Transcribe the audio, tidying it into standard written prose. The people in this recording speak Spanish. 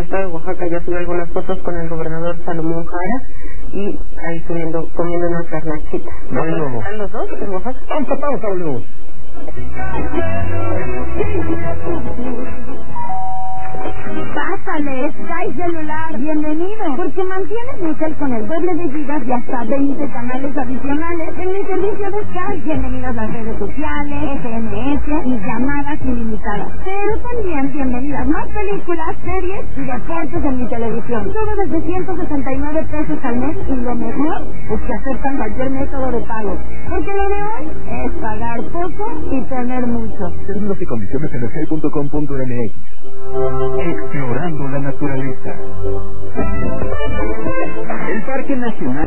estado de Oaxaca, ya subí algunas fotos con el gobernador Salomón Jara y ahí comiendo unas garnachitas. Bueno. ¿Están los dos en Oaxaca? Vamos a pausa, volvemos. Pásale, Sky Celular, bienvenido, porque mantienes mi cel con el doble de gigas y hasta 20 canales adicionales en mi servicio de Sky. Bienvenidos a las redes sociales, SMS y llamadas ilimitadas. Pero también bienvenidas más películas, series y deportes en mi televisión. Todo desde 169 pesos al mes y lo mejor es que aceptan cualquier método de pago. Porque lo de hoy es pagar poco y tener mucho. Términos y condiciones en sky.com.mx. Explorando la naturaleza. El Parque Nacional